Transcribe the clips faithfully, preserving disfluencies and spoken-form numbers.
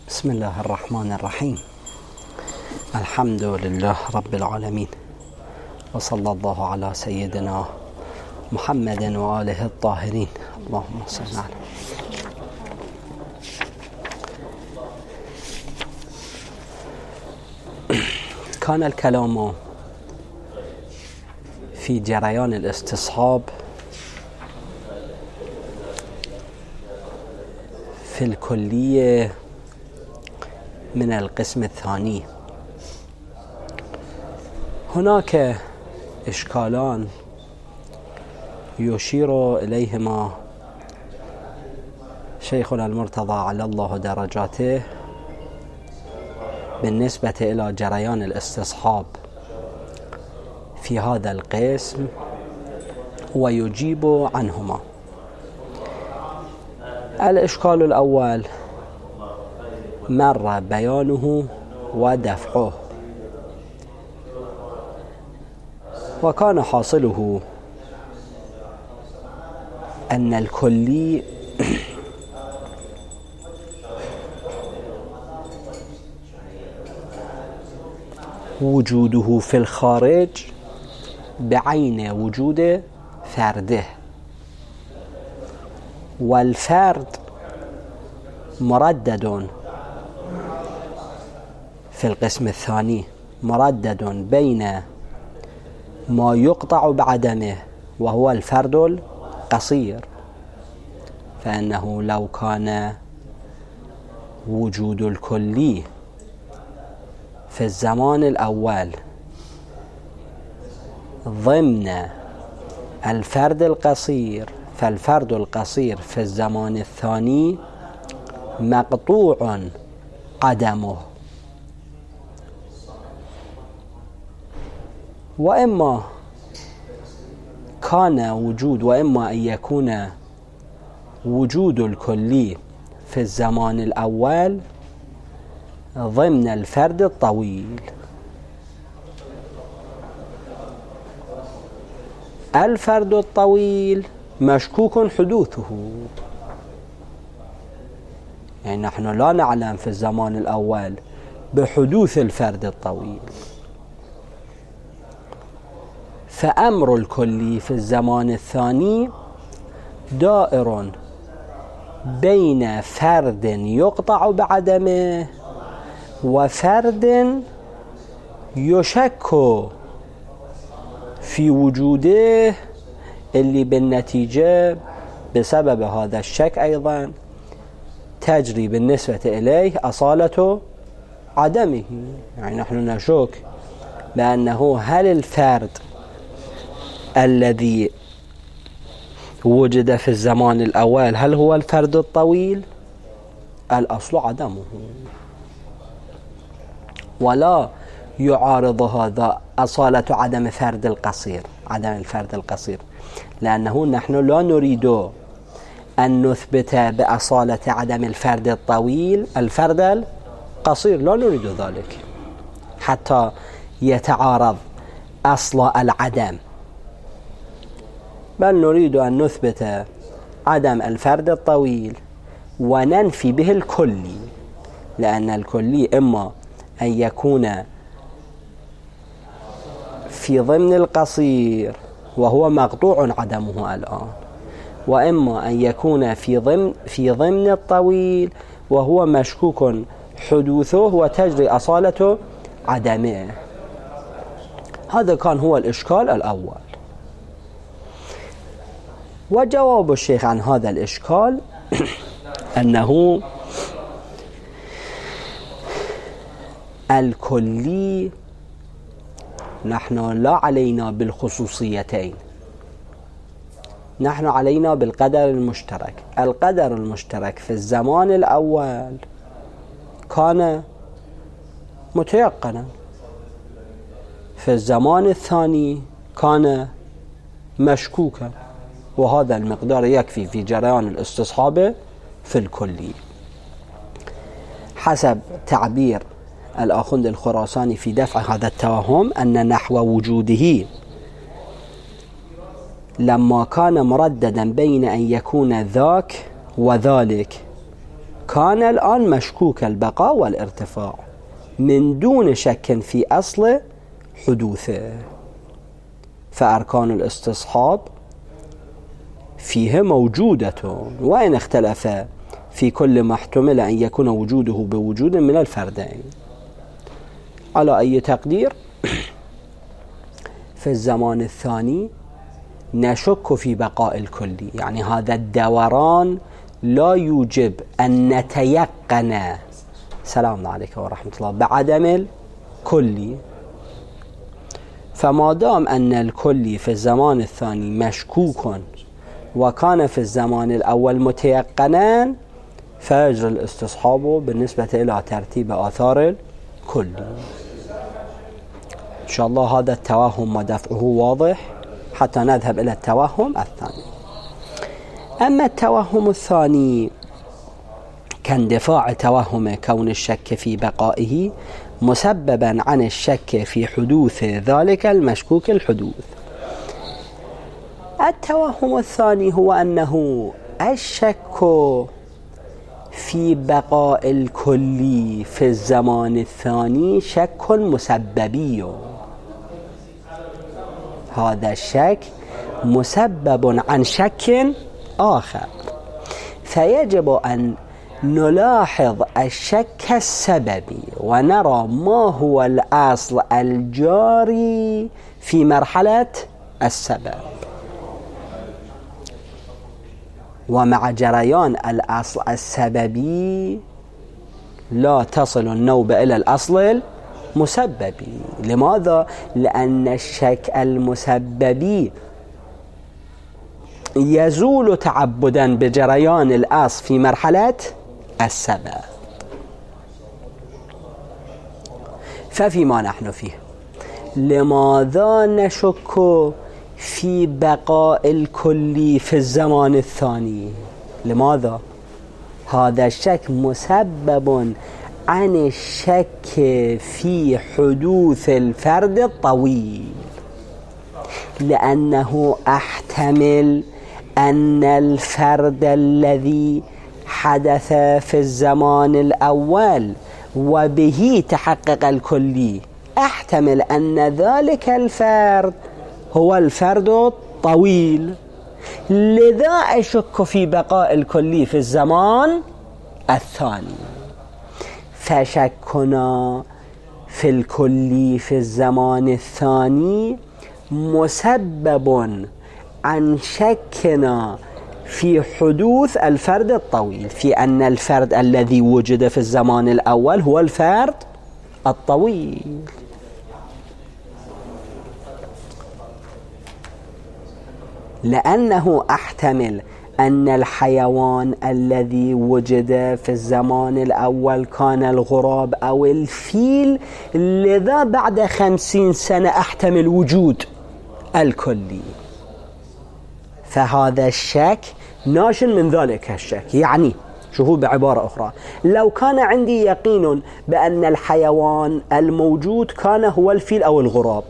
بسم الله الرحمن الرحيم. الحمد لله رب العالمين، وصلى الله على سيدنا محمد وآله الطاهرين. اللهم صل على كان الكلام في جريان الاستصحاب في الكلية من القسم الثاني. هناك إشكالان يشير إليهما شيخنا المرتضى على الله درجاته بالنسبة إلى جريان الاستصحاب في هذا القسم، ويجيب عنهما. الإشكال الأول مر بيانه ودفعه، وكان حاصله أن الكلي وجوده في الخارج بعين وجود فرده، والفرد مردد في القسم الثاني، مردد بين ما يقطع بعدمه وهو الفرد القصير، فإنه لو كان وجود الكلي في الزمان الأول ضمن الفرد القصير، فالفرد القصير في الزمان الثاني مقطوع عدمه، وإما كان وجود وإما أن يكون وجود الكلي في الزمان الأول ضمن الفرد الطويل. الفرد الطويل مشكوك حدوثه، يعني نحن لا نعلم في الزمان الأول بحدوث الفرد الطويل، فأمر الكلي في الزمان الثاني دائر بين فرد يقطع بعدمه وفرد يشك في وجوده، اللي بالنتيجة بسبب هذا الشك أيضا تجري بالنسبة إليه أصالة عدمه. يعني نحن نشك بأنه هل الفرد الذي وجد في الزمان الأول هل هو الفرد الطويل؟ الأصل عدمه، ولا يعارض هذا أصالة عدم فرد القصير، عدم الفرد القصير، لأنه نحن لا نريد أن نثبت بأصالة عدم الفرد الطويل الفرد القصير، لا نريد ذلك حتى يتعارض أصل العدم، بل نريد أن نثبت عدم الفرد الطويل وننفي به الكلي، لأن الكلي إما أن يكون في ضمن القصير وهو مقطوع عدمه الآن، وإما أن يكون في ضمن في ضمن الطويل وهو مشكوك حدوثه وتجري أصالة عدمه. هذا كان هو الإشكال الأول. وجواب الشيخ عن هذا الإشكال أنه الكلي نحن لا علينا بالخصوصيتين، نحن علينا بالقدر المشترك. القدر المشترك في الزمان الأول كان متيقنا، في الزمان الثاني كان مشكوكا، وهذا المقدار يكفي في جريان الاستصحاب في الكلي. حسب تعبير الآخوند الخراساني في دفع هذا التوهم أن نحو وجوده لما كان مرددا بين أن يكون ذاك وذلك كان الآن مشكوك البقاء والارتفاع من دون شك في أصل حدوثه. فأركان الاستصحاب فيه موجودة، وإن اختلف في كل ما احتمل أن يكون وجوده بوجود من الفردين. على أي تقدير في الزمان الثاني نشك في بقاء الكلي، يعني هذا الدوران لا يوجب أن نتيقن سلام عليكم ورحمة الله بعدم الكلي. فما دام أن الكلي في الزمان الثاني مشكوك وكان في الزمان الأول متيقنا، فيجري الاستصحاب بالنسبة إلى ترتيب آثار الكلي. إن شاء الله هذا التوهم ودفعه واضح حتى نذهب إلى التوهم الثاني. أما التوهم الثاني كاندفاع توهم كون الشك في بقائه مسببا عن الشك في حدوث ذلك المشكوك الحدوث. التوهم الثاني هو أنه الشك في بقاء الكلي في الزمان الثاني شك مسببي. هذا الشك مسبب عن شك آخر، فيجب أن نلاحظ الشك السببي ونرى ما هو الأصل الجاري في مرحلة السبب. ومع جريان الأصل السببي لا تصل النوبة إلى الأصل المسببي. لماذا؟ لأن الشك المسببي يزول تعبدا بجريان الأصل في مرحلة السبب. ففيما نحن فيه، لماذا نشك في بقاء الكلي في الزمان الثاني؟ لماذا؟ هذا الشك مسبب عن الشك في حدوث الفرد الطويل، لأنه أحتمل أن الفرد الذي حدث في الزمان الأول وبه تحقق الكلي، أحتمل أن ذلك الفرد هو الفرد الطويل، لذا أشك في بقاء الكلي في الزمان الثاني. فشكنا في الكلي في الزمان الثاني مسبب عن شكنا في حدوث الفرد الطويل، في أن الفرد الذي وجد في الزمان الأول هو الفرد الطويل. لأنه أحتمل أن الحيوان الذي وجد في الزمان الأول كان الغراب أو الفيل، لذا بعد خمسين سنة أحتمل وجود الكلي. فهذا الشك ناشئ من ذلك الشك. يعني شوفوا بعبارة أخرى، لو كان عندي يقين بأن الحيوان الموجود كان هو الفيل أو الغراب،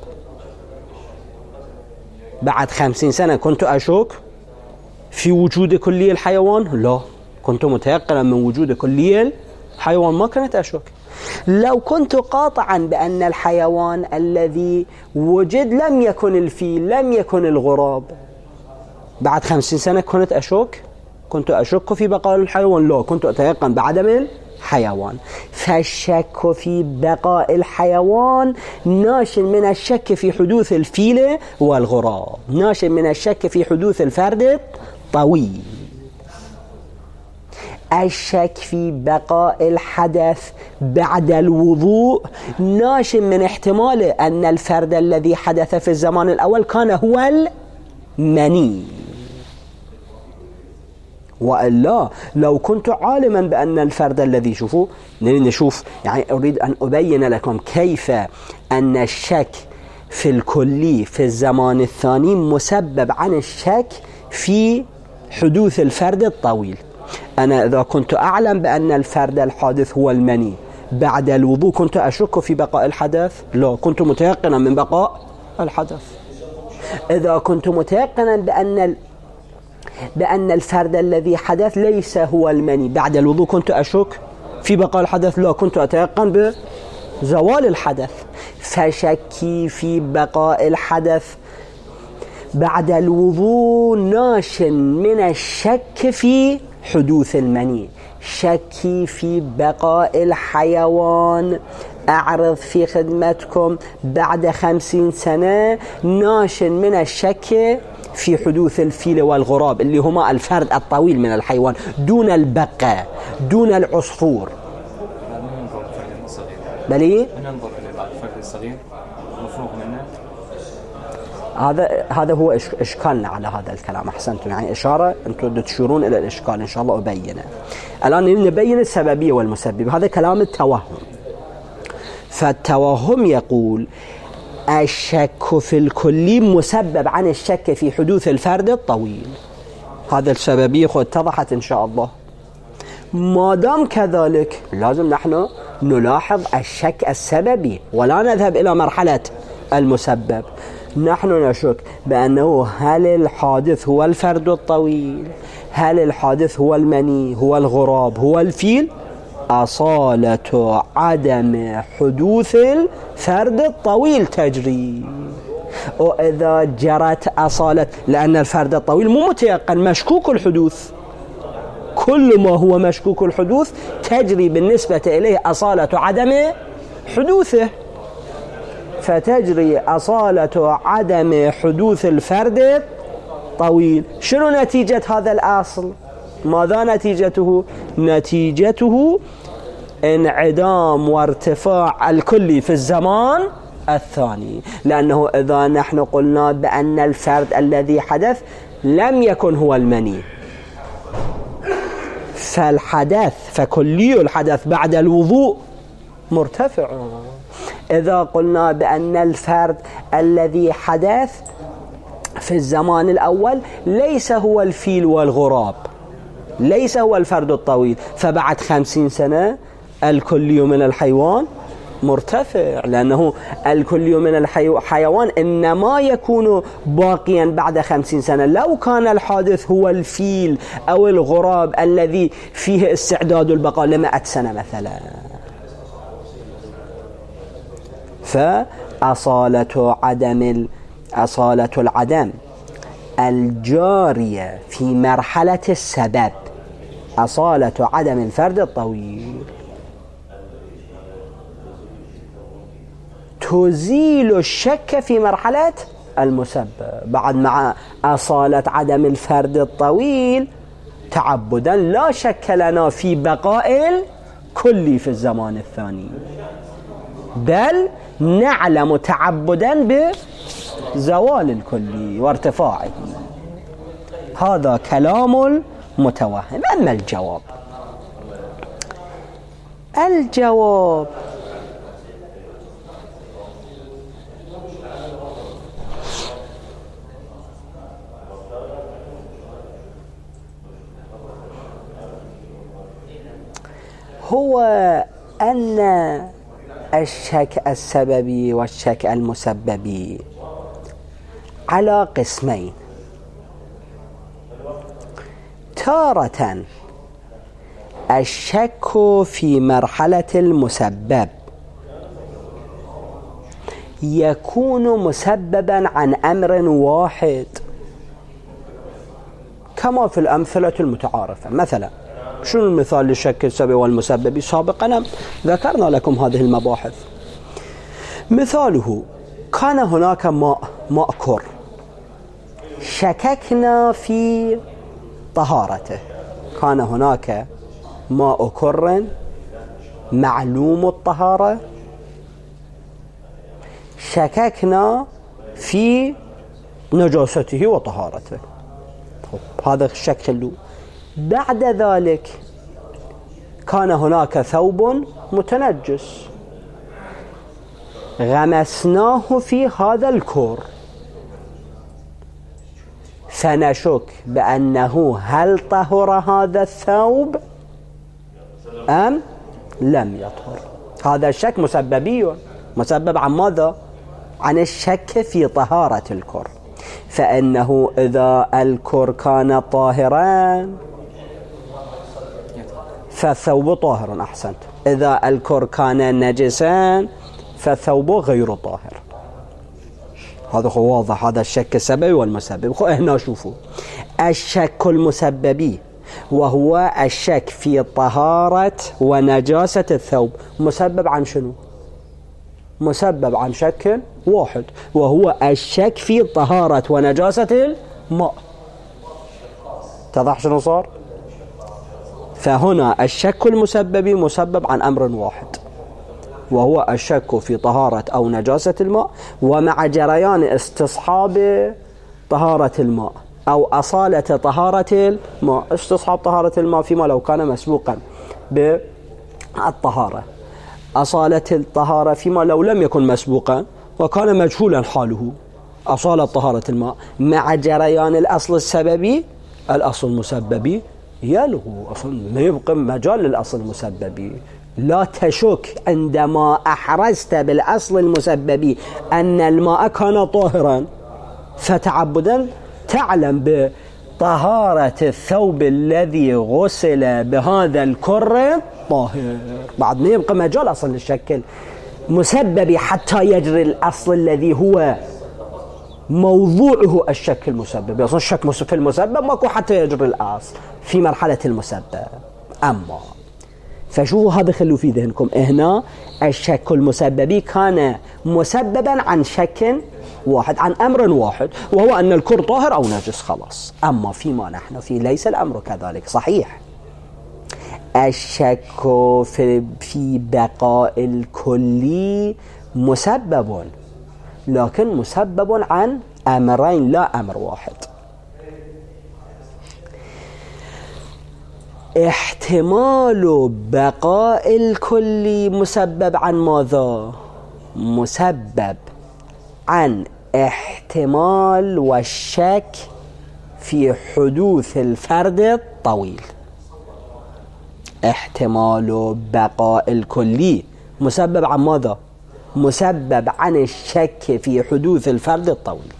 بعد خمسين سنة كنت أشك في وجود كلي الحيوان؟ لا، كنت متيقنا من وجود كلي الحيوان، ما كنت أشك. لو كنت قاطعا بأن الحيوان الذي وجد لم يكن الفيل لم يكن الغراب، بعد خمسين سنة كنت أشك كنت أشك في بقاء الحيوان؟ لا، كنت أتيقن بعدم الحيوان. فالشك في بقاء الحيوان ناشئ من الشك في حدوث الفيل والغراب، ناشئ من الشك في حدوث الفرد الطويل. الشك في بقاء الحدث بعد الوضوء ناشئ من احتمال أن الفرد الذي حدث في الزمان الأول كان هو المني. وإلا لو كنت عالما بأن الفرد الذي شوفوا نشوف يعني أريد أن أبين لكم كيف أن الشك في الكلي في الزمان الثاني مسبب عن الشك في حدوث الفرد الطويل. أنا إذا كنت أعلم بأن الفرد الحادث هو المني، بعد الوضوء كنت أشك في بقاء الحدث؟ لا، كنت متيقنا من بقاء الحدث. إذا كنت متيقنا بأن بأن الفرد الذي حدث ليس هو المني. بعد الوضوء كنت أشك في بقاء الحدث؟ لا، كنت أتيقن بزوال الحدث. فشكي في بقاء الحدث بعد الوضوء ناش من الشك في حدوث المني. شكي في بقاء الحيوان، أعرض في خدمتكم بعد خمسين سنة، ناش من الشك في حدوث الفيل والغراب اللي هما الفرد الطويل من الحيوان دون البقة دون العصفور. بلي ننظر إلى الفرد الصغير مفروغ منه. هذا هذا هو إشكالنا على هذا الكلام. أحسنتم، يعني إشارة أنتم تشيرون إلى الإشكال، إن شاء الله أبينه. الآن نبين السببية والمسبب. هذا كلام التوهم. فالتوهم يقول الشك في الكلي مسبب عن الشك في حدوث الفرد الطويل. هذا السببية خود اتضحت إن شاء الله. ما دام كذلك لازم نحن نلاحظ الشك السببي ولا نذهب إلى مرحلة المسبب. نحن نشك بأنه هل الحادث هو الفرد الطويل، هل الحادث هو المني، هو الغراب، هو الفيل. أصالة عدم حدوث الفرد الطويل تجري. وإذا جرت أصالة، لأن الفرد الطويل مو متيقن، مشكوك الحدوث، كل ما هو مشكوك الحدوث تجري بالنسبة إليه أصالة عدم حدوثه. فتجري أصالة عدم حدوث الفرد طويل. شنو نتيجة هذا الأصل؟ ماذا نتيجته؟ نتيجته انعدام وارتفاع الكلي في الزمان الثاني. لأنه إذا نحن قلنا بأن الفرد الذي حدث لم يكن هو المني، فالحدث فكلي الحدث بعد الوضوء مرتفع. إذا قلنا بأن الفرد الذي حدث في الزمان الأول ليس هو الفيل والغراب، ليس هو الفرد الطويل، فبعد خمسين سنة الكلي من الحيوان مرتفع، لأنه الكلي من الحيوان إنما يكون باقيا بعد خمسين سنة. لو كان الحادث هو الفيل أو الغراب الذي فيه استعداد البقاء لمئة سنة مثلا، فأصالة عدم أصالة العدم الجارية في مرحلة السبب، أصالة عدم الفرد الطويل، تزيل الشك في مرحلة المسبب. بعد مع أصالة عدم الفرد الطويل تعبدا لا شك لنا في بقاء الكلي في الزمان الثاني، بل نعلم تعبدا بزوال الكلي وارتفاعه. هذا كلام المتوهم. أما الجواب، الجواب هو أن الشك السببي والشك المسببي على قسمين. تارة الشك في مرحلة المسبب يكون مسببا عن أمر واحد كما في الأمثلة المتعارفة. مثلا شنو المثال للشك السببي والمسببي؟ سابقا ذكرنا لكم هذه المباحث. مثاله كان هناك ماء ماء كر، شككنا في طهارته. كان هناك ماء كر معلوم الطهارة، شككنا في نجاسته وطهارته. هذا الشك خلو. بعد ذلك كان هناك ثوب متنجس، غمسناه في هذا الكر، فنشك بأنه هل طهر هذا الثوب أم لم يطهر. هذا الشك مسببي، مسبب عن ماذا؟ عن الشك في طهارة الكر. فإنه إذا الكر كان طاهرا فالثوب طاهر. أحسنت. إذا الكر كان نجسا فالثوب غير طاهر. هذا هو واضح. هذا الشك السببي والمسبب. هنا شوفوا الشك المسببي وهو الشك في طهارة ونجاسة الثوب مسبب عن شنو؟ مسبب عن شك واحد وهو الشك في طهارة ونجاسة الماء. اتضح شنو صار؟ فهنا الشك المسببي مسبب عن أمر واحد وهو الشك في طهارة أو نجاسة الماء ومع جريان استصحاب طهارة الماء أو أصالة طهارة الماء. استصحاب طهارة الماء فيما لو كان مسبوقا بالطهارة، أصالة الطهارة فيما لو لم يكن مسبوقا وكان مجهولا حاله. أصالة طهارة الماء مع جريان الأصل السببي الأصل المسببي يلغو. أصلا ما يبقى مجال للأصل المسببي. لا تشك عندما أحرزت بالأصل المسببي أن الماء كان طاهرا فتعبدا تعلم بطهارة الثوب الذي غسل بهذا الكر طاهر. بعد ما يبقى مجال أصلا للشك مسببي حتى يجري الأصل الذي هو موضوعه الشك المسبب. أصلا الشك في المسبب ماكو حتى يجري الأصل في مرحلة المسبب. أما فشوفوا هذا خلوا في ذهنكم. هنا الشك المسببي كان مسببا عن شك واحد عن أمر واحد وهو أن الكر طاهر أو نجس خلاص. أما فيما نحن فيه ليس الأمر كذلك. صحيح الشك في, في بقاء الكلي مسبب لكن مسبب عن أمرين لا أمر واحد. احتمال بقاء الكلي مسبب عن ماذا؟ مسبب عن احتمال والشك في حدوث الفرد الطويل. احتمال بقاء الكلي مسبب عن ماذا؟ مسبب عن الشك في حدوث الفرد الطويل.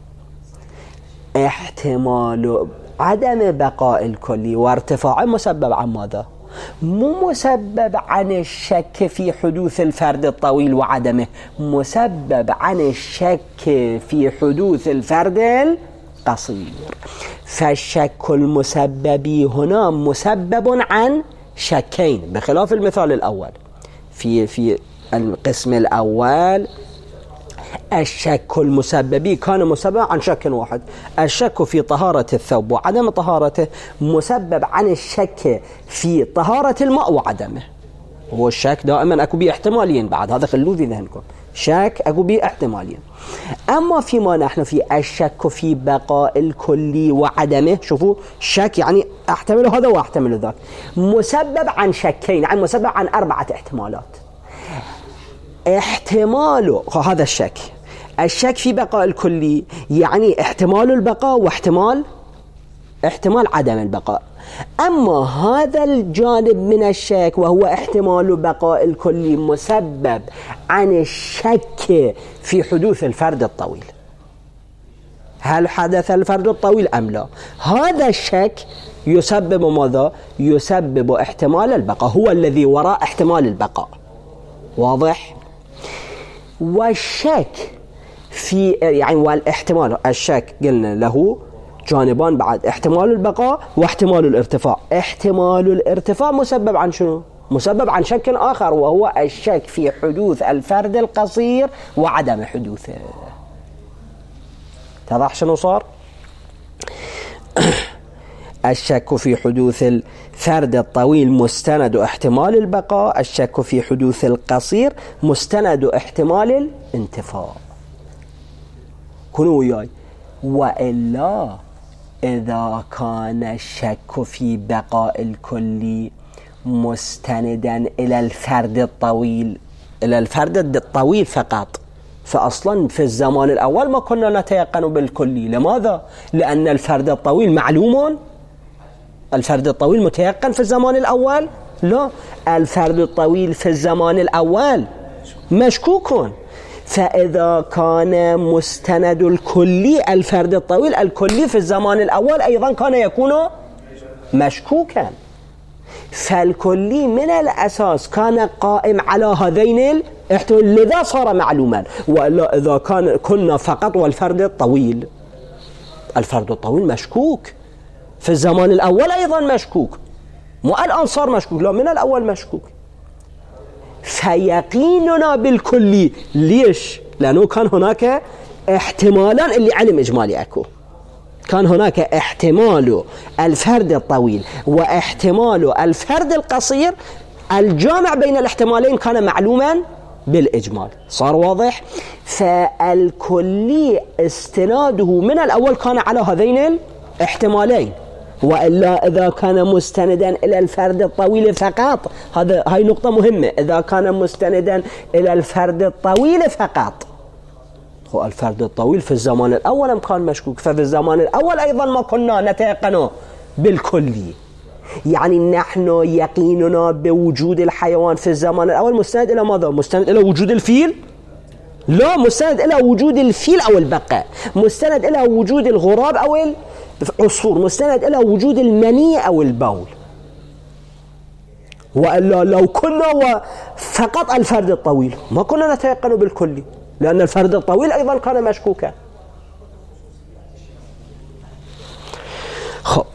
احتمال عدم بقاء الكلي وارتفاعه مسبب عن ماذا؟ مو مسبب عن الشك في حدوث الفرد الطويل وعدمه، مسبب عن الشك في حدوث الفرد القصير. فالشك المسببي هنا مسبب عن شكين بخلاف المثال الأول. في في القسم الأول الشك المسببي كان مسبب عن شك واحد، الشك في طهارة الثوب وعدم طهارته مسبب عن الشك في طهارة الماء وعدمه. هو الشك دائما أكو بيه احتمالين، بعد هذا خلوه في ذهنكم، شك أكو بيه احتمالين. أما فيما نحن في الشك في بقاء الكلي وعدمه، شوفوا شك يعني أحتمل هذا وأحتمل ذاك، مسبب عن شكين، يعني مسبب عن أربعة احتمالات. احتماله هذا الشك، الشك في بقاء الكلي يعني احتمال البقاء واحتمال احتمال عدم البقاء. أما هذا الجانب من الشك وهو احتمال بقاء الكلي مسبب عن الشك في حدوث الفرد الطويل، هل حدث الفرد الطويل أم لا. هذا الشك يسبب ماذا؟ يسبب احتمال البقاء، هو الذي وراء احتمال البقاء. واضح؟ والشك في يعني والاحتمال، الشك قلنا له جانبان بعد، احتمال البقاء واحتمال الارتفاع. احتمال الارتفاع مسبب عن شنو؟ مسبب عن شك آخر وهو الشك في حدوث الفرد القصير وعدم حدوثه. تضح شنو صار؟ الشك في حدوث الفرد الطويل مستند احتمال البقاء، الشك في حدوث القصير مستند احتمال الانتفاء. كونوا وياي. وإلا إذا كان الشك في بقاء الكلي مستندا إلى الفرد الطويل، إلى الفرد الطويل فقط، فأصلا في الزمان الأول ما كنا نتيقن بالكلي. لماذا؟ لأن الفرد الطويل معلوم، الفرد الطويل متيقن في الزمان الأول؟ لا، الفرد الطويل في الزمان الأول مشكوك. فإذا كان مستند الكلي الفرد الطويل، الكلي في الزمان الأول أيضا كان يكون مشكوكا، فالكلي من الأساس كان قائم على هذين الاحتمال، لذا صار معلوما. وإلا إذا كان كنا فقط والفرد الطويل، الفرد الطويل مشكوك في الزمان الأول أيضا مشكوك، مو الآن صار مشكوك، لا من الأول مشكوك. فيقيننا بالكلي ليش؟ لأنه كان هناك احتمالان اللي علم إجمالي أكو، كان هناك احتمال الفرد الطويل واحتمال الفرد القصير، الجامع بين الاحتمالين كان معلوما بالإجمال. صار واضح؟ فالكلي استناده من الأول كان على هذين الاحتمالين، وإلا إذا كان مستندا إلى الفرد الطويل فقط، هذا هاي نقطة مهمة، إذا كان مستندا إلى الفرد الطويل فقط، هو الفرد الطويل في الزمان الأول كان مشكوك، ففي الزمان الأول أيضا ما كنا نتيقن بالكلي. يعني نحن يقيننا بوجود الحيوان في الزمان الأول مستند إلى ماذا؟ مستند إلى وجود الفيل؟ لا، مستند إلى وجود الفيل أو البقاء، مستند إلى وجود الغراب أو العصفور، مستند إلى وجود المني أو البول. وإلا لو كنا فقط الفرد الطويل ما كنا نتيقن بالكلي، لأن الفرد الطويل أيضا كان مشكوكا. خب،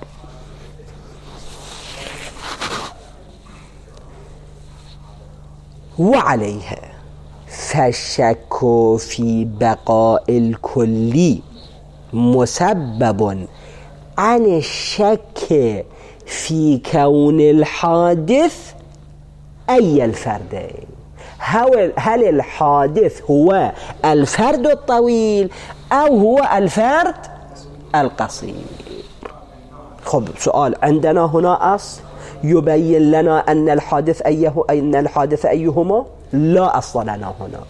وعليها فالشك في بقاء الكلي مسبب عن الشك في كون الحادث أي الفردين. هل الحادث هو الفرد الطويل أو هو الفرد القصير؟ خب، سؤال، عندنا هنا أصل يبين لنا أن الحادث أيه أن الحادث أيهما؟ لا أصل لنا هنا.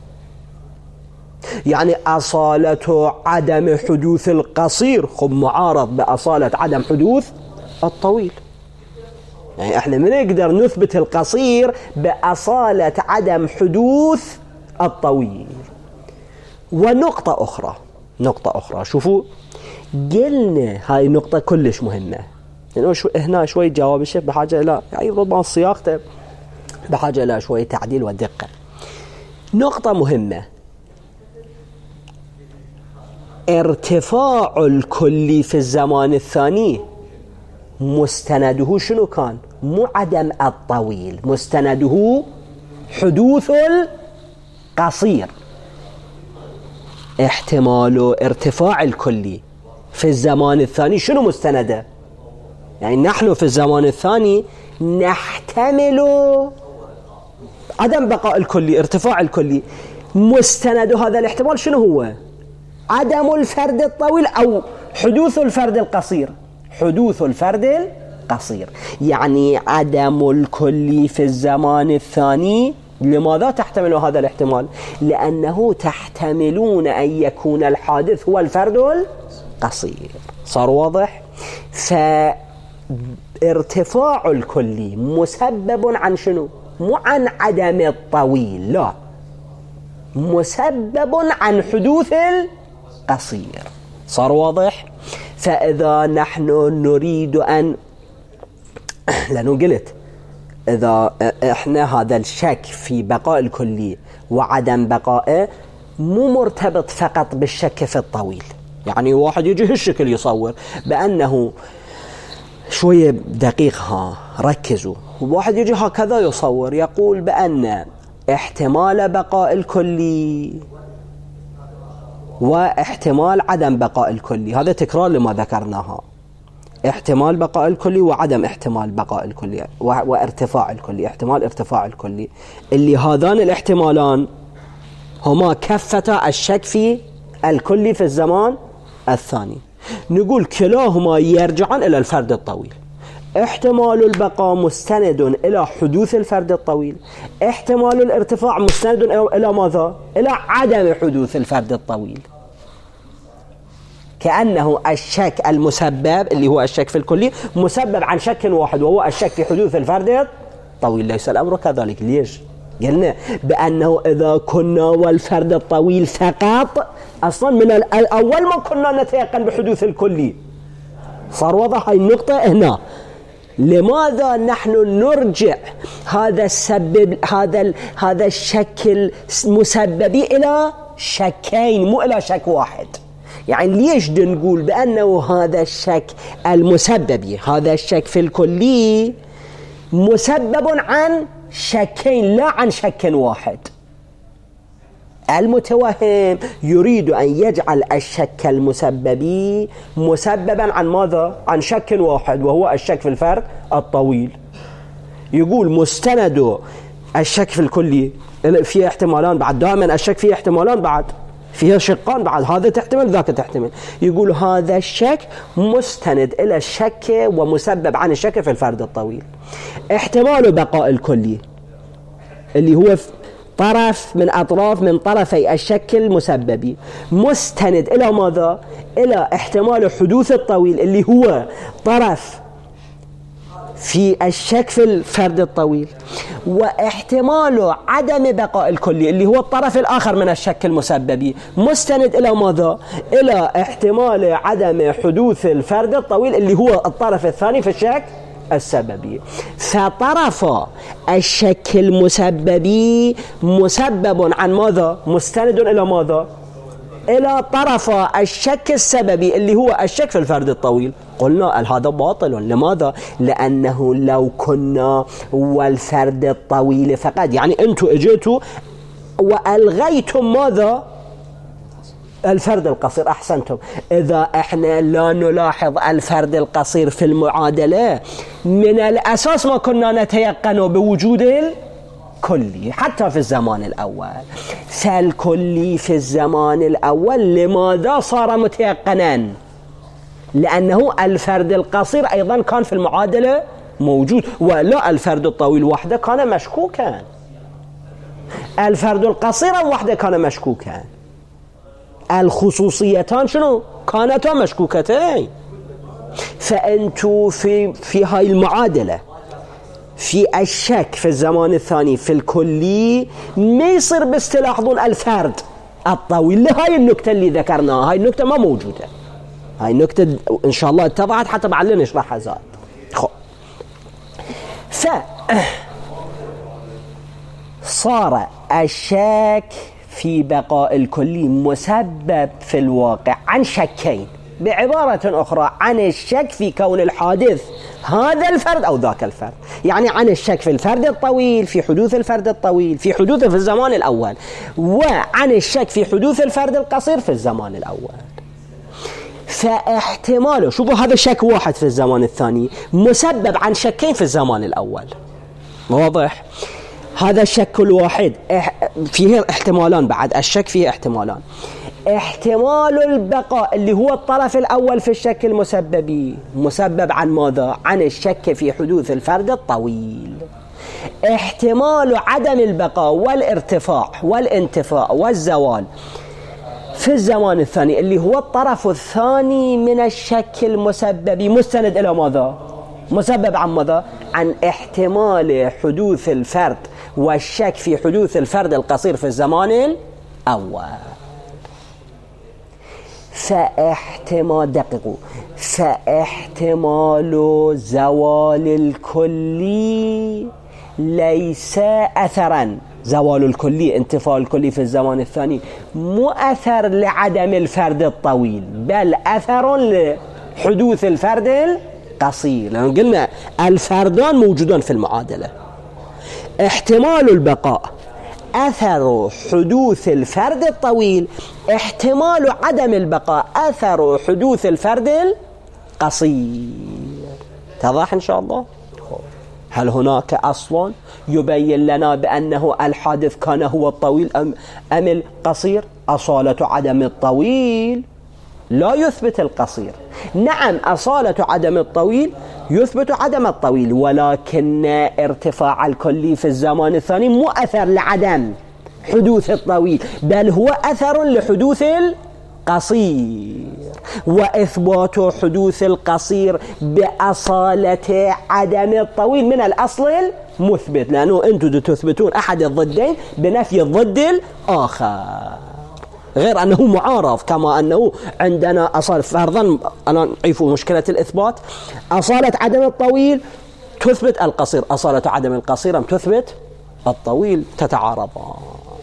يعني أصالة عدم حدوث القصير خب معارض بأصالة عدم حدوث الطويل. يعني احنا ما نقدر نثبت القصير بأصالة عدم حدوث الطويل. ونقطة أخرى نقطة أخرى شوفوا، قلنا هاي نقطة كلش مهمة، يعني شو هنا شوي جواب الشيخ بحاجة إلى يعني ربما الصياغة بحاجة إلى شوي تعديل ودقة. نقطة مهمة، ارتفاع الكلي في الزمان الثاني مستنده شنو كان؟ مو عدم الطويل، مستنده حدوث القصير. احتمال ارتفاع الكلي في الزمان الثاني شنو مستنده؟ يعني نحن في الزمان الثاني نحتمل عدم بقاء الكلي، ارتفاع الكلي، مستند هذا الاحتمال شنو هو؟ عدم الفرد الطويل أو حدوث الفرد القصير، حدوث الفرد القصير. يعني عدم الكلي في الزمان الثاني، لماذا تحتمل هذا الاحتمال؟ لأنه تحتملون أن يكون الحادث هو الفرد القصير. صار واضح؟ فارتفاع الكلي مسبب عن شنو؟ مو عن عدم الطويل، لا، مسبب عن حدوث القصير. صار واضح؟ فإذا نحن نريد أن لأنه قلت إذا إحنا هذا الشك في بقاء الكلي وعدم بقائه مو مرتبط فقط بالشك في الطويل. يعني واحد يجي هالشكل يصور بأنه شوية دقيق، ها ركزوا، واحد يجي هكذا يصور يقول بأن احتمال بقاء الكلي واحتمال عدم بقاء الكلي، هذا تكرار لما ذكرناها، احتمال بقاء الكلي وعدم احتمال بقاء الكلي وارتفاع الكلي، احتمال ارتفاع الكلي، اللي هذان الاحتمالان هما كفتا الشك في الكلي في الزمان الثاني. نقول كلاهما يرجعان إلى الفرد الطويل. احتمال البقاء مستند إلى حدوث الفرد الطويل، احتمال الارتفاع مستند إلى ماذا؟ إلى عدم حدوث الفرد الطويل. كأنه الشك المسبب اللي هو الشك في الكلي مسبب عن شك واحد وهو الشك في حدوث الفرد الطويل. ليس الأمر كذلك. ليش؟ قلنا بأنه إذا كنا والفرد الطويل فقط أصلا من الأول ما كنا نتيقن بحدوث الكلي. صار واضح هاي النقطة هنا. لماذا نحن نرجع هذا السبب هذا هذا الشك المسببي إلى شكين مو إلى شك واحد؟ يعني ليش نقول بأنه هذا الشك المسببي هذا الشك في الكلي مسبب عن شكين لا عن شك واحد؟ المتوهم يريد أن يجعل الشك المسببي مسببا عن ماذا؟ عن شك واحد وهو الشك في الفرد الطويل. يقول مستند الشك في الكلي فيه احتمالان بعد، دائما الشك فيه احتمالان بعد، فيها شقان بعد، هذا تحتمل ذاك تحتمل. يقول هذا الشك مستند إلى الشك ومسبب عن الشك في الفرد الطويل. احتمال بقاء الكلي اللي هو طرف من أطراف من طرفي الشك المسببي مستند إلى ماذا؟ إلى احتمال حدوث الطويل اللي هو طرف في الشك في الفرد الطويل، واحتمال عدم بقاء الكلي اللي هو الطرف الآخر من الشك المسببي مستند إلى ماذا؟ إلى احتمال عدم حدوث الفرد الطويل اللي هو الطرف الثاني في الشك السببي. فطرف الشك المسببي مسبب عن ماذا؟ مستند إلى ماذا؟ إلى طرف الشك السببي اللي هو الشك في الفرد الطويل. قلنا هذا باطل. لماذا؟ لأنه لو كنا والفرد الطويل فقط، يعني أنتم اجيتوا وألغيتم ماذا؟ الفرد القصير. أحسنتم. إذا إحنا لا نلاحظ الفرد القصير في المعادلة من الأساس ما كنا نتيقن بوجود الكلي حتى في الزمان الأول. فالكلي في الزمان الأول لماذا صار متيقنا؟ لأنه الفرد القصير أيضا كان في المعادلة موجود، ولا الفرد الطويل وحده كان مشكوكا. الفرد القصير وحده كان مشكوكا. الخصوصيتان شنو؟ كانتا مشكوكتين. فأنتوا في في هاي المعادلة في الشك في الزمان الثاني في الكلي ما يصير بس تلاحظون الفرد الطويل. لهاي النكتة اللي ذكرناها، هاي النكتة ما موجودة. هاي النكتة إن شاء الله اتضحت حتى بعدين نشرحها زاد. خب ف صار الشك في بقاء الكلي مسبب في الواقع عن شكين، بعبارة أخرى عن الشك في كون الحادث هذا الفرد أو ذاك الفرد. يعني عن الشك في الفرد الطويل، في حدوث الفرد الطويل في حدوثه في الزمان الأول، وعن الشك في حدوث الفرد القصير في الزمان الأول. فاحتماله شوفوا هذا شك واحد في الزمان الثاني مسبب عن شكين في الزمان الأول. واضح؟ هذا الشك الواحد فيه احتمالان بعد، الشك فيه احتمالان. احتمال البقاء اللي هو الطرف الأول في الشك المسببي مسبب عن ماذا؟ عن الشك في حدوث الفرد الطويل. احتمال عدم البقاء والارتفاع والانتفاء والزوال في الزمان الثاني اللي هو الطرف الثاني من الشك المسببي مستند إلى ماذا؟ مسبب عن ماذا؟ عن احتمال حدوث الفرد والشك في حدوث الفرد القصير في الزمان الأول. فاحتمال دقيقوا فاحتمال زوال الكلي ليس أثرا، زوال الكلي انتفاء الكلي في الزمان الثاني مو أثر لعدم الفرد الطويل، بل أثر لحدوث الفرد القصير. لأن قلنا الفردان موجودان في المعادلة. احتمال البقاء أثر حدوث الفرد الطويل، احتمال عدم البقاء أثر حدوث الفرد القصير. تضح إن شاء الله؟ هل هناك أصل يبين لنا بأنه الحادث كان هو الطويل أم, أم القصير؟ أصالة عدم الطويل لا يثبت القصير. نعم أصالة عدم الطويل يثبت عدم الطويل، ولكن ارتفاع الكلي في الزمان الثاني مو أثر لعدم حدوث الطويل، بل هو أثر لحدوث القصير. وإثبات حدوث القصير بأصالة عدم الطويل من الأصل مثبت، لأنه أنتم تثبتون أحد الضدين بنفي الضد الآخر، غير أنه معارض. كما أنه عندنا أصالة، فرضا أنا نعيف مشكلة الإثبات، أصالة عدم الطويل تثبت القصير، أصالة عدم القصير تثبت الطويل، تتعارضان.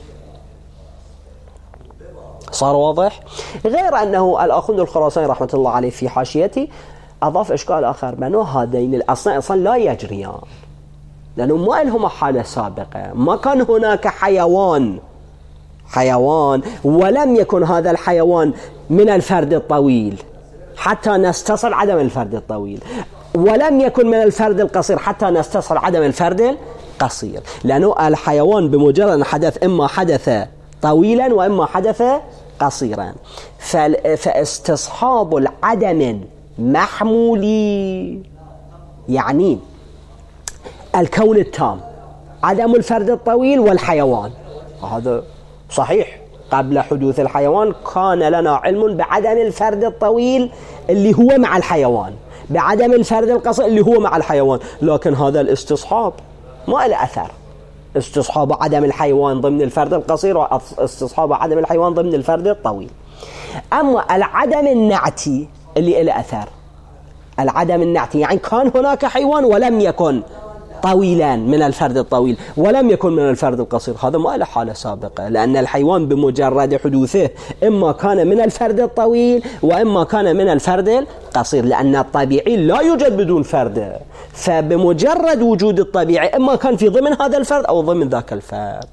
صار واضح؟ غير أنه الآخوند الخراساني رحمة الله عليه في حاشيته أضاف إشكال آخر، بأنه هذين الأصلين أصلا لا يجريان، لأنه ما لهما حالة سابقة، ما كان هناك حيوان حيوان ولم يكن هذا الحيوان من الفرد الطويل حتى نستصل عدم الفرد الطويل، ولم يكن من الفرد القصير حتى نستصل عدم الفرد القصير، لأنه الحيوان بمجرد أن حدث إما حدث طويلا وإما حدث قصيرا، فاستصحاب العدم محمولي يعني الكون التام، عدم الفرد الطويل والحيوان. هذا صحيح، قبل حدوث الحيوان كان لنا علم بعدم الفرد الطويل اللي هو مع الحيوان، بعدم الفرد القصير اللي هو مع الحيوان، لكن هذا الاستصحاب ما له أثر، استصحاب عدم الحيوان ضمن الفرد القصير واستصحاب عدم الحيوان ضمن الفرد الطويل. أما العدم النعتي اللي له أثر، العدم النعتي يعني كان هناك حيوان ولم يكن طويلا من الفرد الطويل ولم يكن من الفرد القصير، هذا ما له حالة سابقة، لأن الحيوان بمجرد حدوثه إما كان من الفرد الطويل وإما كان من الفرد القصير، لأن الطبيعي لا يوجد بدون فرد، فبمجرد وجود الطبيعي إما كان في ضمن هذا الفرد أو ضمن ذاك الفرد.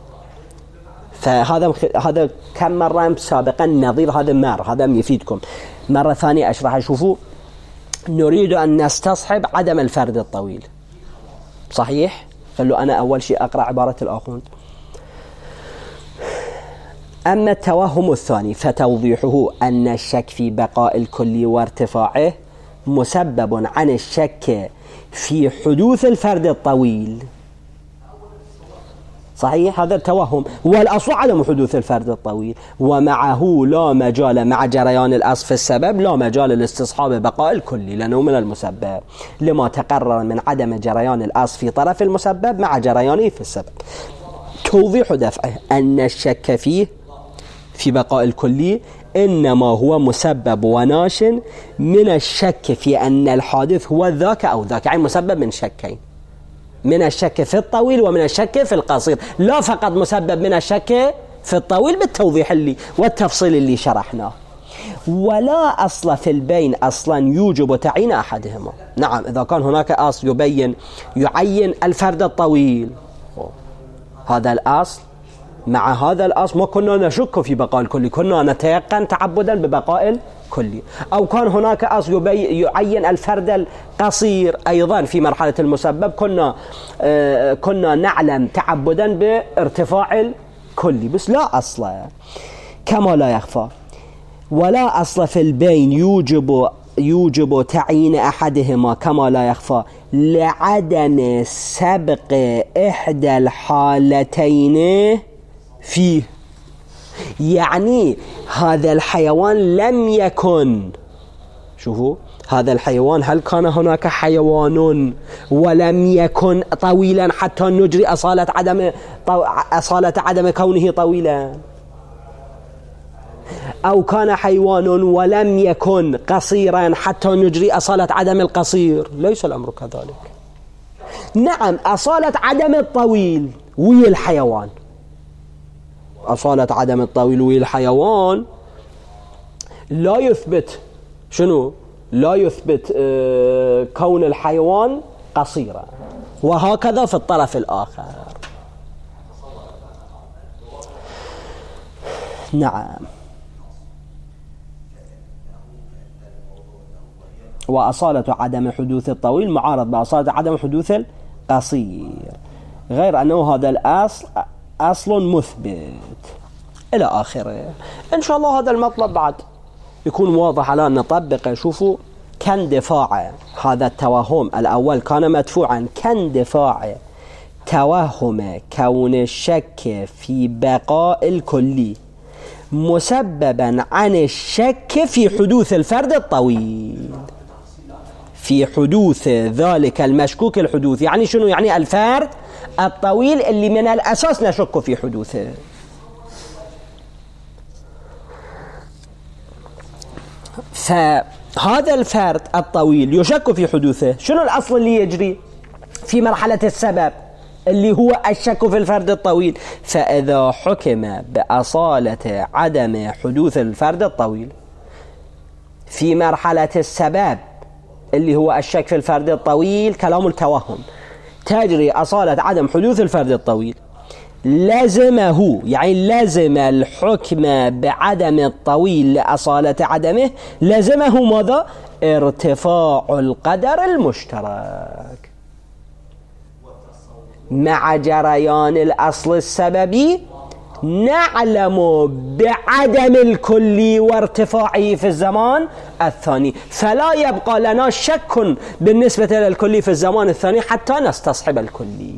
فهذا هذا كم مرة سابقا نظير هذا مر، هذا يفيدكم. مرة ثانية أشرح. شوفوا، نريد أن نستصحب عدم الفرد الطويل، صحيح؟ خلوا أنا أول شيء أقرأ عبارة الآخوند. أما التوهم الثاني فتوضيحه أن الشك في بقاء الكل وارتفاعه مسبب عن الشك في حدوث الفرد الطويل، صحيح؟ هذا التوهم، والأصل عدم حدوث الفرد الطويل، ومعه لا مجال مع جريان الأصل في السبب لا مجال لاستصحاب بقاء الكل لأنه من المسبب، لما تقرر من عدم جريان الأصل في طرف المسبب مع جريانه في السبب. توضيح دفعه أن الشك فيه في بقاء الكل إنما هو مسبب وناش من الشك في أن الحادث هو ذاك أو ذاك، يعني مسبب من شكين، من الشك في الطويل ومن الشك في القصير، لا فقط مسبب من الشك في الطويل بالتوضيح اللي والتفصيل اللي شرحناه. ولا أصل في البين أصلا يوجب تعيين أحدهما. نعم، إذا كان هناك أصل يبين يعين الفرد الطويل، هذا الأصل مع هذا الأصل ما كنا نشك في بقاء الكل، كنا نتيقن تعبدا ببقاء الكل. أو كان هناك أصل يعين الفرد القصير أيضا في مرحلة المسبب، كنا آه كنا نعلم تعبدا بارتفاع الكل، بس لا أصل كما لا يخفى. ولا أصل في البين يوجب يوجب تعيين أحدهما كما لا يخفى لعدم سبق إحدى الحالتين فيه. يعني هذا الحيوان لم يكن، شوفوا هذا الحيوان، هل كان هناك حيوان ولم يكن طويلا حتى نجري أصالة عدم أصالة عدم كونه طويلا، أو كان حيوان ولم يكن قصيرا حتى نجري أصالة عدم القصير؟ ليس الأمر كذلك. نعم، أصالة عدم الطويل ويا الحيوان، أصالة عدم الطويل ويا الحيوان لا يثبت شنو؟ لا يثبت آه كون الحيوان قصيرا، وهكذا في الطرف الآخر. نعم، وأصالة عدم حدوث الطويل معارض بأصالة عدم حدوث القصير، غير أنه هذا الأصل أصل مثبت إلى آخره. إن شاء الله هذا المطلب بعد يكون واضح على أن نطبقه. شوفوا، كان دفاع هذا التوهم الأول كان مدفوعا، كان دفاع توهم كون الشك في بقاء الكلي مسببا عن الشك في حدوث الفرد الطويل. في حدوث ذلك المشكوك الحدوث. يعني شنو؟ يعني الفرد الطويل اللي من الأساس نشك في حدوثه. فهذا الفرد الطويل يشك في حدوثه. شنو الأصل اللي يجري في مرحلة السبب اللي هو الشك في الفرد الطويل؟ فإذا حكم بأصالة عدم حدوث الفرد الطويل في مرحلة السبب اللي هو الشك في الفرد الطويل، كلام التوهم، تجري أصالة عدم حدوث الفرد الطويل، لازمه، يعني لازم الحكم بعدم الطويل لأصالة عدمه، لازمه ماذا؟ ارتفاع القدر المشترك مع جريان الأصل السببي. نعلم بعدم الكلي وارتفاعه في الزمان الثاني، فلا يبقى لنا شك بالنسبة للكلي في الزمان الثاني حتى نستصحب الكلي.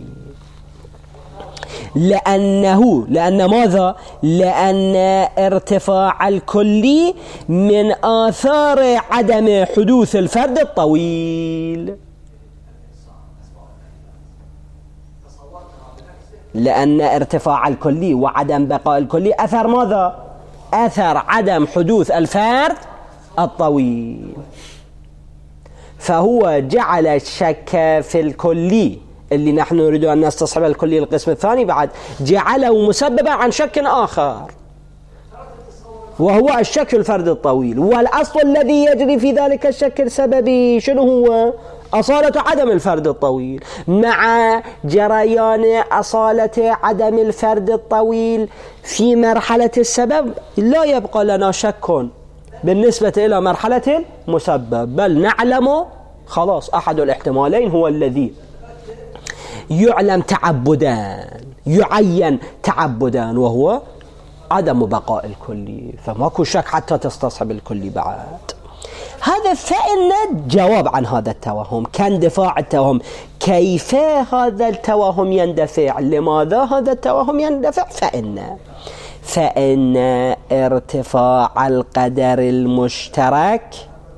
لأنه لأن ماذا؟ لأن ارتفاع الكلي من آثار عدم حدوث الفرد الطويل. لأن ارتفاع الكلي وعدم بقاء الكلي أثر ماذا؟ أثر عدم حدوث الفرد الطويل. فهو جعل الشك في الكلي اللي نحن نريد أن نستصحب الكلي القسم الثاني بعد، جعله مسببا عن شك آخر وهو الشك في الفرد الطويل. والأصل الذي يجري في ذلك الشك السببي شنو هو؟ أصالة عدم الفرد الطويل. مع جريان أصالة عدم الفرد الطويل في مرحلة السبب لا يبقى لنا شك بالنسبة إلى مرحلة المسبب، بل نعلم خلاص أحد الاحتمالين هو الذي يعلم تعبدا، يعين تعبدا، وهو عدم بقاء الكلي. فماكو شك حتى تستصحب الكلي بعد. هذا فإن جواب عن هذا التوهم كان دفاع التوهم. كيف هذا التوهم يندفع؟ لماذا هذا التوهم يندفع؟ فإن فإن ارتفاع القدر المشترك،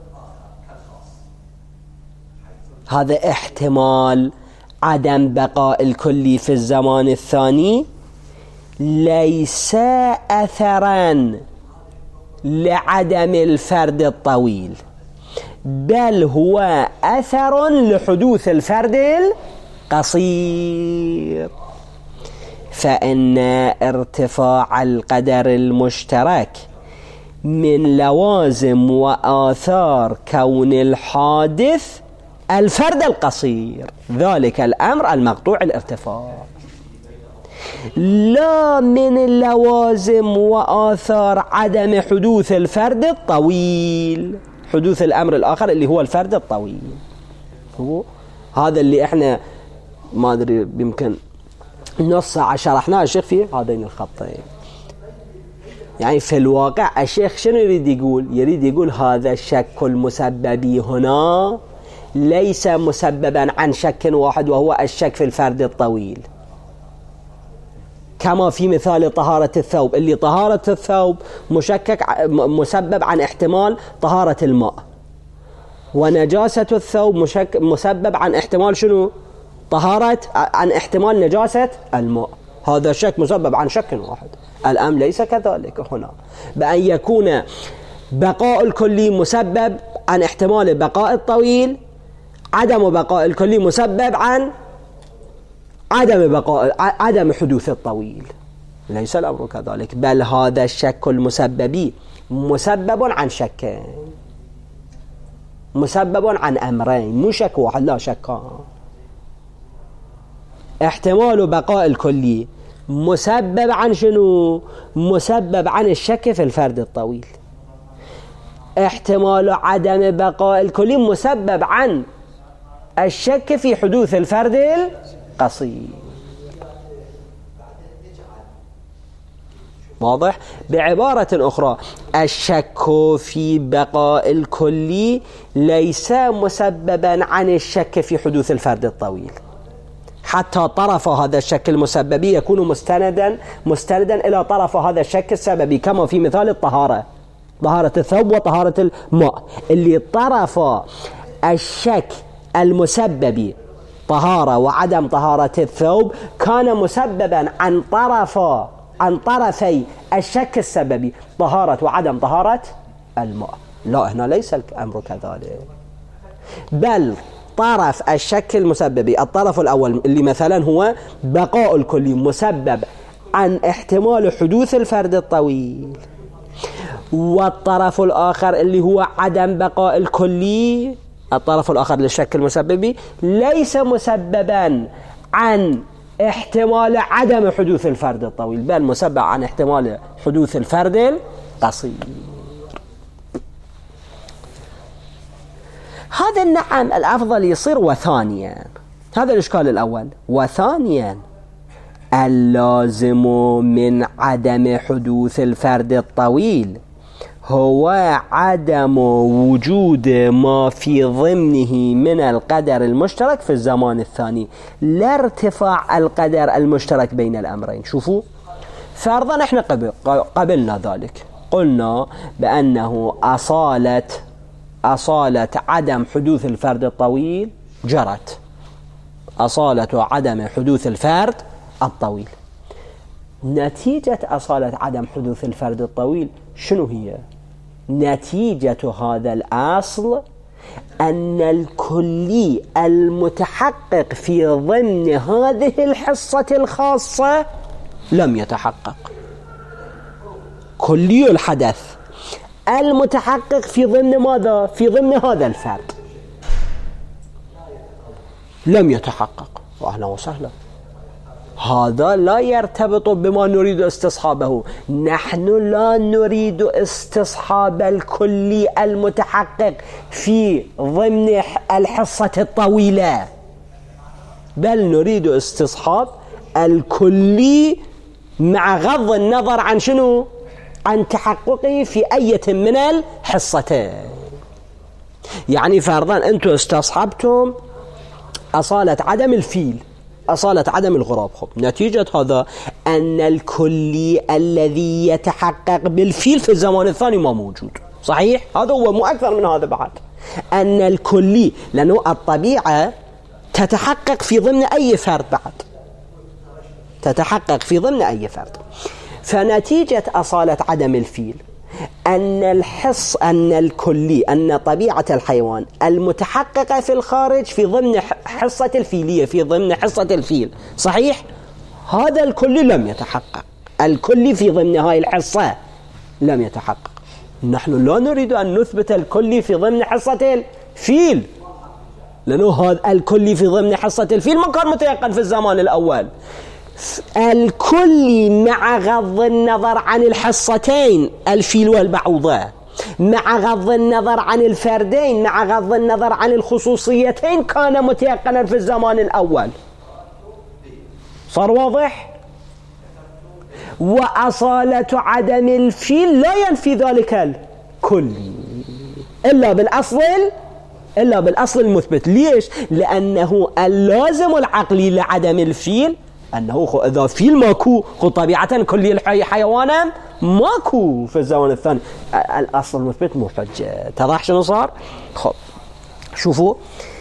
هذا احتمال عدم بقاء الكلي في الزمان الثاني، ليس أثرا لعدم الفرد الطويل، بل هو أثر لحدوث الفرد القصير. فإن ارتفاع القدر المشترك من لوازم وآثار كون الحادث الفرد القصير، ذلك الأمر المقطوع الارتفاع، لا من اللوازم وآثار عدم حدوث الفرد الطويل، حدوث الأمر الآخر اللي هو الفرد الطويل. هو هذا اللي احنا ما أدري يمكن نص ساعة شرحناه الشيخ في هذين الخطين. يعني في الواقع الشيخ شنو يريد يقول؟ يريد يقول هذا الشك المسببي هنا ليس مسببا عن شك واحد وهو الشك في الفرد الطويل، كما في مثال طهارة الثوب، اللي طهارة الثوب مشكك مسبب عن احتمال طهارة الماء، ونجاسة الثوب مشك مسبب عن احتمال شنو؟ طهارة عن احتمال نجاسة الماء. هذا شك مسبب عن شك واحد. الأمر ليس كذلك هنا، بأن يكون بقاء الكلي مسبب عن احتمال بقاء الطويل، عدم بقاء الكلي مسبب عن عدم بقاء عدم حدوث الطويل. ليس الأمر كذلك، بل هذا الشك المسببي مسبب عن شكين، مسبب عن أمرين، مو شك واحد، لا شكان. احتمال بقاء الكلي مسبب عن شنو؟ مسبب عن الشك في الفرد الطويل. احتمال عدم بقاء الكلي مسبب عن الشك في حدوث الفرد القصير. واضح؟ بعبارة أخرى، الشك في بقاء الكلي ليس مسببا عن الشك في حدوث الفرد الطويل، حتى طرف هذا الشك المسببي يكون مستندا مستندا إلى طرف هذا الشك السببي، كما في مثال الطهارة، طهارة الثوب وطهارة الماء، اللي طرف الشك المسبب طهارة وعدم طهارة الثوب كان مسببا عن طرف عن طرفي الشك السببي طهارة وعدم طهارة الماء. لا، هنا ليس الأمر كذلك، بل طرف الشك المسببي الطرف الأول اللي مثلا هو بقاء الكلي مسبب عن احتمال حدوث الفرد الطويل، والطرف الآخر اللي هو عدم بقاء الكلي الطرف الآخر للشك المسببي ليس مسببا عن احتمال عدم حدوث الفرد الطويل، بل مسبب عن احتمال حدوث الفرد القصير. هذا النعم الأفضل يصير. وثانيا، هذا الإشكال الأول. وثانيا، اللازم من عدم حدوث الفرد الطويل هو عدم وجود ما في ضمنه من القدر المشترك في الزمان الثاني، لا ارتفاع القدر المشترك بين الأمرين. شوفوا، فرضا احنا قبل قبلنا ذلك، قلنا بأنه أصالة أصالة عدم حدوث الفرد الطويل جرت، أصالة عدم حدوث الفرد الطويل. نتيجة أصالة عدم حدوث الفرد الطويل شنو هي؟ نتيجة هذا الأصل أن الكلي المتحقق في ضمن هذه الحصة الخاصة لم يتحقق. كلي الحدث المتحقق في ضمن ماذا؟ في ضمن هذا الفرد لم يتحقق. وأهلا وسهلا، هذا لا يرتبط بما نريد استصحابه. نحن لا نريد استصحاب الكلي المتحقق في ضمن الحصة الطويلة، بل نريد استصحاب الكلي مع غض النظر عن شنو؟ عن تحققه في أي من الحصتين. يعني فرضا أنتم استصحبتم أصالة عدم الفيل، أصالة عدم الغراب، خب نتيجة هذا أن الكلي الذي يتحقق بالفيل في الزمان الثاني ما موجود. صحيح؟ هذا هو، مو أكثر من هذا بعد. أن الكلي، لأنه الطبيعة تتحقق في ضمن أي فرد، بعد تتحقق في ضمن أي فرد. فنتيجة أصالة عدم الفيل أن الحص أن الكلي أن طبيعة الحيوان المتحققة في الخارج في ضمن حصة الفيلية، في ضمن حصة الفيل. صحيح؟ هذا الكلي لم يتحقق، الكلي في ضمن هاي الحصة لم يتحقق. نحن لا نريد أن نثبت الكلي في ضمن حصة الفيل، لأنه هذا الكلي في ضمن حصة الفيل ما كان متيقن في الزمان الأول. الكلي مع غض النظر عن الحصتين الفيل والبعوضة، مع غض النظر عن الفردين، مع غض النظر عن الخصوصيتين، كان متيقنا في الزمان الأول. صار واضح؟ وأصالة عدم الفيل لا ينفي ذلك الكلي إلا بالأصل إلا بالأصل المثبت. ليش؟ لأنه اللازم العقلي لعدم الفيل أنه إذا فيل ماكو، خو طبيعة كل الحي حيوانا ماكو في الزمن الثاني، الأصل المثبت مو حجة. تضح شنو صار؟ خب شوفوا،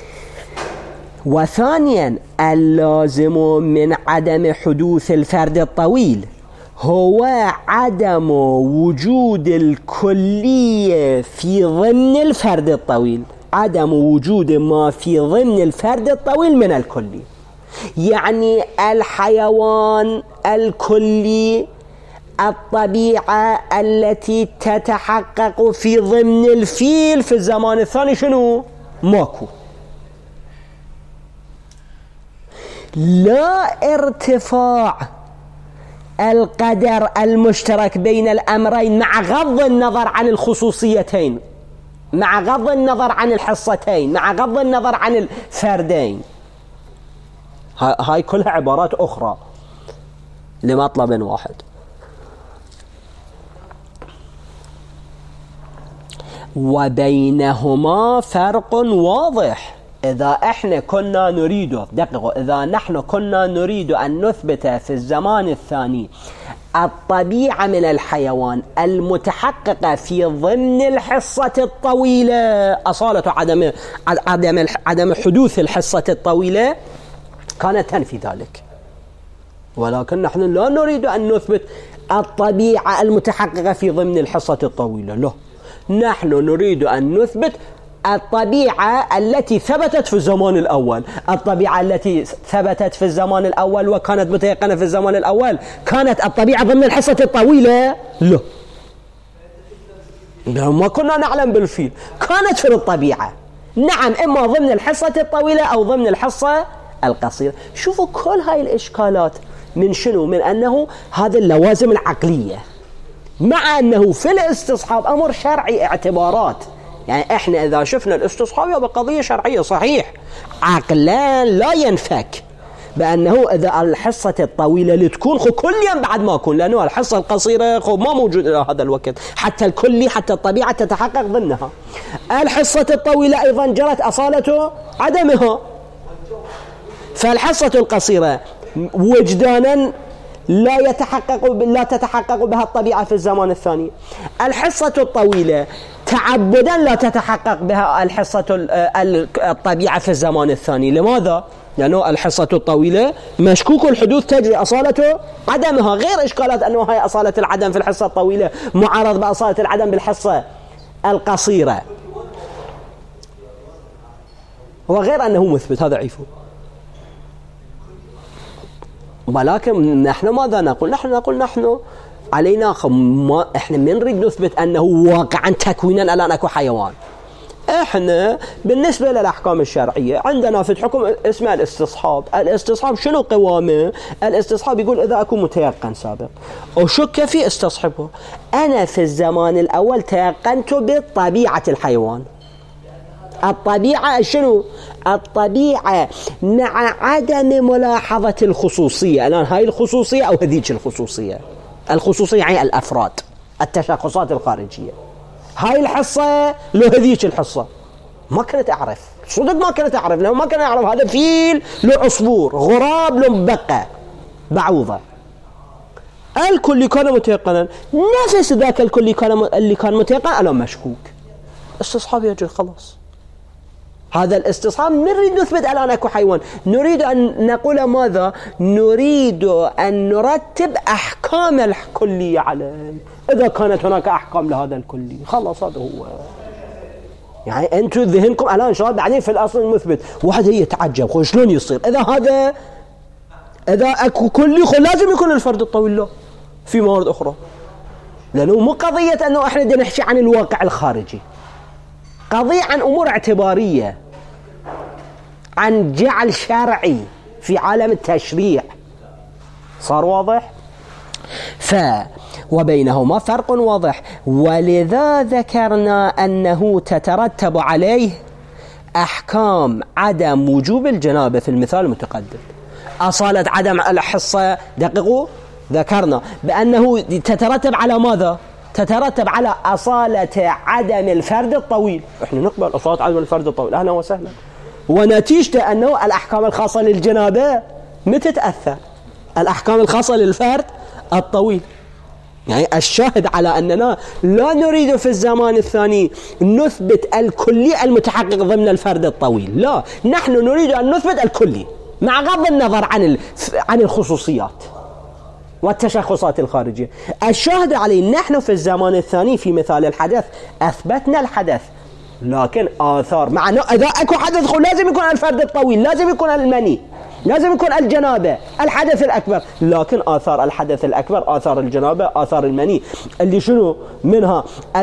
وثانيا اللازم من عدم حدوث الفرد الطويل هو عدم وجود الكلية في ضمن الفرد الطويل، عدم وجود ما في ضمن الفرد الطويل من الكلي. يعني الحيوان الكلي، الطبيعة التي تتحقق في ضمن الفيل في الزمان الثاني شنو؟ ماكو. لا ارتفاع القدر المشترك بين الأمرين مع غض النظر عن الخصوصيتين، مع غض النظر عن الحصتين، مع غض النظر عن الفردين. هاي كلها عبارات أخرى لمطلب واحد. وبينهما فرق واضح. إذا إحنا كنا نريد، دقيقة، إذا نحن كنا نريد أن نثبت في الزمان الثاني الطبيعة من الحيوان المتحققة في ضمن الحصة الطويلة، أصالة عدم عدم عدم حدوث الحصة الطويلة كانت تنفي ذلك. ولكن نحن لا نريد أن نثبت الطبيعة المتحققة في ضمن الحصة الطويلة، لا، نحن نريد أن نثبت الطبيعة التي ثبتت في الزمان الأول. الطبيعة التي ثبتت في الزمان الأول وكانت متيقنة في الزمان الأول كانت الطبيعة ضمن الحصة الطويلة؟ لا، ما كنا نعلم بالفيل، كانت في الطبيعة، نعم، إما ضمن الحصة الطويلة أو ضمن الحصة القصيرة. شوفوا كل هاي الإشكالات من شنو؟ من أنه هذه اللوازم العقلية، مع أنه في الاستصحاب أمر شرعي، اعتبارات. يعني إحنا إذا شفنا الاستصحاب يبقى قضية شرعية صحيح، عقلا لا ينفك بأنه إذا الحصة الطويلة لتكون خو كل يوم بعد ما أكون، لأنه الحصة القصيرة خو ما موجود إلى هذا الوقت، حتى الكلي حتى الطبيعة تتحقق ضمنها. الحصة الطويلة أيضا جرت أصالة عدمها، فالحصة القصيرة وجدانا لا يتحقق لا تتحقق بها الطبيعة في الزمان الثاني. الحصة الطويلة تعبدا لا تتحقق بها الحصة الطبيعة في الزمان الثاني. لماذا؟ لأنه الحصة الطويلة مشكوك الحدوث تجري أصالة عدمها، غير إشكالات أنه هاي أصالة العدم في الحصة الطويلة معارض بأصالة العدم بالحصة القصيرة، وغير أنه مثبت، هذا عيفه. ولكن نحن ماذا نقول؟ نحن نقول نحن علينا ما احنا من نريد نثبت انه واقعا تكوينا الان اكو حيوان. احنا بالنسبه للاحكام الشرعيه عندنا في حكم اسمه الاستصحاب. الاستصحاب شنو قوامه؟ الاستصحاب يقول اذا اكو متيقن سابق وشك في استصحبه. انا في الزمان الاول تيقنت بطبيعه الحيوان. الطبيعة شنو؟ الطبيعة مع عدم ملاحظة الخصوصية. الآن هاي الخصوصية أو هذيك الخصوصية. الخصوصية يعني الأفراد، التشخصات الخارجية. هاي الحصة لو هذيك الحصة ما كنت أعرف، صدق ما كنت أعرف، لو ما كنت أعرف هذا فيل لو عصفور، غراب لو مبقى، بعوضة. الكل كان متيقنا، نفس ذاك الكل كان اللي كان متيقن الآن مشكوك. استصحاب يجري خلاص. هذا الاستصحاب نريد نثبت الآن أكو حيوان، نريد أن نقول ماذا؟ نريد أن نرتب أحكام الكلية عليه. إذا كانت هناك أحكام لهذا الكلي خلاص هذا هو. يعني أنتم ذهنكم الآن شباب بعدين في الأصل المثبت، واحد هي يتعجب خو شلون يصير إذا هذا إذا أكو كلي خو لازم يكون الفرد الطويل له في موارد أخرى، لأنه مو قضية أنه إحنا بدنا نحكي عن الواقع الخارجي، قضية عن أمور اعتبارية، عن جعل شرعي في عالم التشريع. صار واضح؟ ف وبينهما فرق واضح، ولذا ذكرنا أنه تترتب عليه أحكام عدم وجوب الجنابة في المثال المتقدم. أصالة عدم الحصة دققوا ذكرنا بأنه تترتب على ماذا؟ تترتب على أصالة عدم الفرد الطويل. احنا نقبل أصالة عدم الفرد الطويل، أهلا وسهلا. ونتيجة أنه الأحكام الخاصة للجنابة متتأثر الأحكام الخاصة للفرد الطويل. يعني الشاهد على أننا لا نريد في الزمان الثاني نثبت الكلي المتحقق ضمن الفرد الطويل، لا، نحن نريد أن نثبت الكلي مع غض النظر عن عن الخصوصيات والتشخصات الخارجية. الشاهد عليه نحن في الزمان الثاني في مثال الحدث أثبتنا الحدث، لكن آثار مع إذا أكو حدث لازم يكون الفرد الطويل، لازم يكون المني، لازم يكون الجنابة، الحدث الأكبر. لكن آثار الحدث الأكبر، آثار الجنابة، آثار المني اللي شنو منها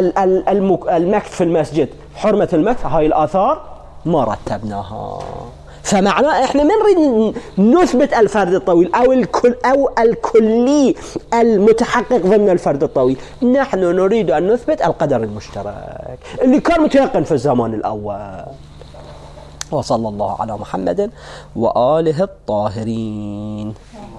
المكث في المسجد، حرمة المكث، هاي الآثار ما رتبناها. فمعناه احنا ما نريد نثبت الفرد الطويل او الكل او الكلي المتحقق ضمن الفرد الطويل، نحن نريد ان نثبت القدر المشترك اللي كان متيقن في الزمان الاول. وصلى الله على محمد وآله الطاهرين.